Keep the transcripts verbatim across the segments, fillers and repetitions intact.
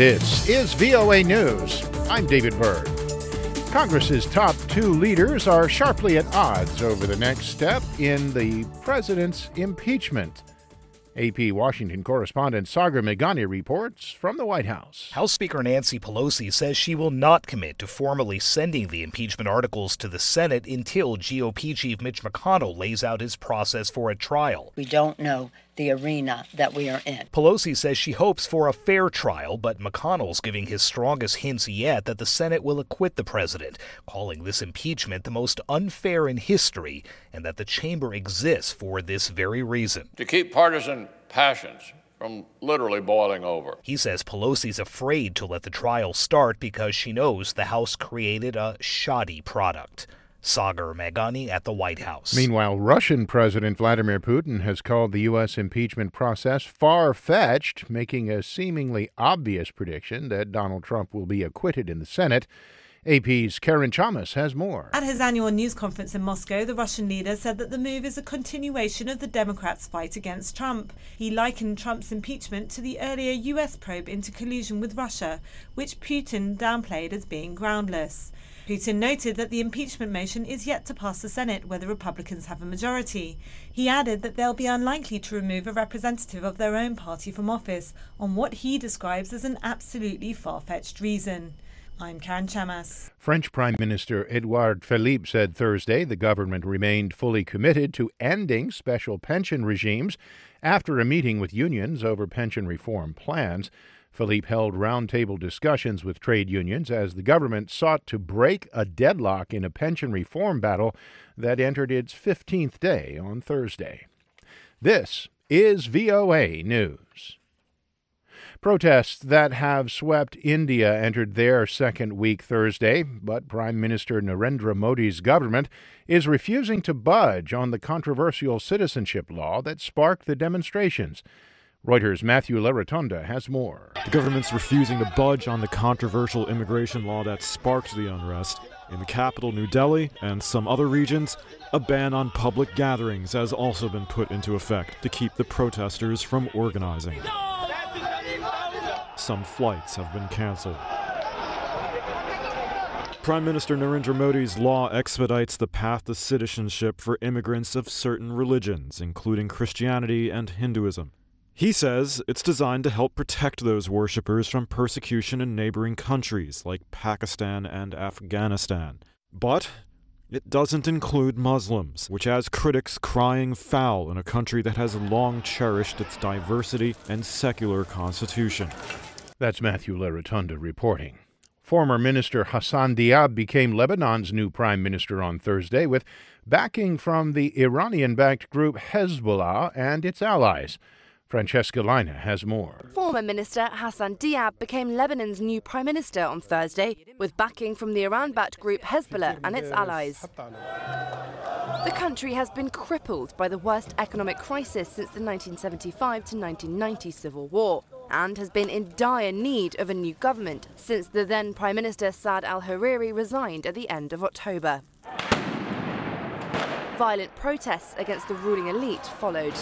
This is V O A News. I'm David Byrd. Congress's top two leaders are sharply at odds over the next step in the president's impeachment. A P Washington correspondent Sagar Meghani reports from the White House. House Speaker Nancy Pelosi says she will not commit to formally sending the impeachment articles to the Senate until G O P Chief Mitch McConnell lays out his process for a trial. We don't know the arena that we are in. Pelosi says she hopes for a fair trial, but McConnell's giving his strongest hints yet that the Senate will acquit the president, calling this impeachment the most unfair in history and that the chamber exists for this very reason. To keep partisan passions from literally boiling over. He says Pelosi's afraid to let the trial start because she knows the House created a shoddy product. Sagar Meghani at the White House. Meanwhile, Russian President Vladimir Putin has called the U S impeachment process far-fetched, making a seemingly obvious prediction that Donald Trump will be acquitted in the Senate. A P's Karen Chamas has more. At his annual news conference in Moscow, the Russian leader said that the move is a continuation of the Democrats' fight against Trump. He likened Trump's impeachment to the earlier U S probe into collusion with Russia, which Putin downplayed as being groundless. Putin noted that the impeachment motion is yet to pass the Senate, where the Republicans have a majority. He added that they'll be unlikely to remove a representative of their own party from office on what he describes as an absolutely far-fetched reason. I'm Karen Chamas. French Prime Minister Edouard Philippe said Thursday the government remained fully committed to ending special pension regimes after a meeting with unions over pension reform plans. Philippe held roundtable discussions with trade unions as the government sought to break a deadlock in a pension reform battle that entered its fifteenth day on Thursday. This is V O A News. Protests that have swept India entered their second week Thursday, but Prime Minister Narendra Modi's government is refusing to budge on the controversial citizenship law that sparked the demonstrations. Reuters' Matthew Larotonda has more. The government's refusing to budge on the controversial immigration law that sparked the unrest. In the capital, New Delhi, and some other regions, a ban on public gatherings has also been put into effect to keep the protesters from organizing. Some flights have been canceled. Prime Minister Narendra Modi's law expedites the path to citizenship for immigrants of certain religions, including Christianity and Hinduism. He says it's designed to help protect those worshippers from persecution in neighboring countries like Pakistan and Afghanistan. But it doesn't include Muslims, which has critics crying foul in a country that has long cherished its diversity and secular constitution. That's Matthew Larotonda reporting. Former Minister Hassan Diab became Lebanon's new prime minister on Thursday with backing from the Iranian-backed group Hezbollah and its allies. Francesca Lina has more. Former Minister Hassan Diab became Lebanon's new prime minister on Thursday with backing from the Iran-backed group Hezbollah and its allies. The country has been crippled by the worst economic crisis since the nineteen seventy-five to nineteen ninety civil war and has been in dire need of a new government since the then Prime Minister Saad al-Hariri resigned at the end of October. Violent protests against the ruling elite followed.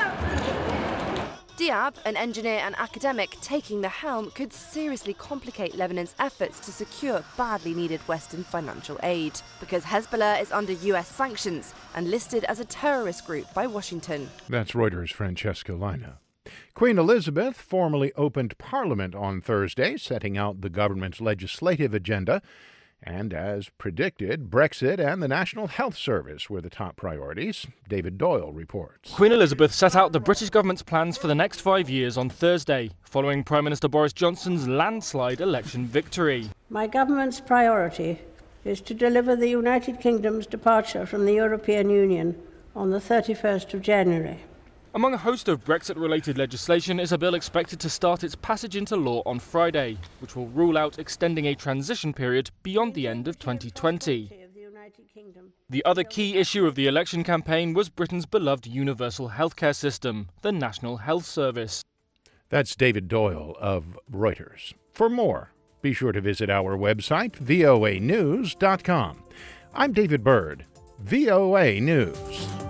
Diab, an engineer and academic, taking the helm could seriously complicate Lebanon's efforts to secure badly needed Western financial aid, because Hezbollah is under U S sanctions and listed as a terrorist group by Washington. That's Reuters' Francesca Lina. Queen Elizabeth formally opened Parliament on Thursday, setting out the government's legislative agenda. And as predicted, Brexit and the National Health Service were the top priorities. David Doyle reports. Queen Elizabeth set out the British government's plans for the next five years on Thursday, following Prime Minister Boris Johnson's landslide election victory. My government's priority is to deliver the United Kingdom's departure from the European Union on the thirty-first of January. Among a host of Brexit-related legislation is a bill expected to start its passage into law on Friday, which will rule out extending a transition period beyond the end of twenty twenty. The other key issue of the election campaign was Britain's beloved universal healthcare system, the National Health Service. That's David Doyle of Reuters. For more, be sure to visit our website, V O A news dot com. I'm David Byrd, V O A News.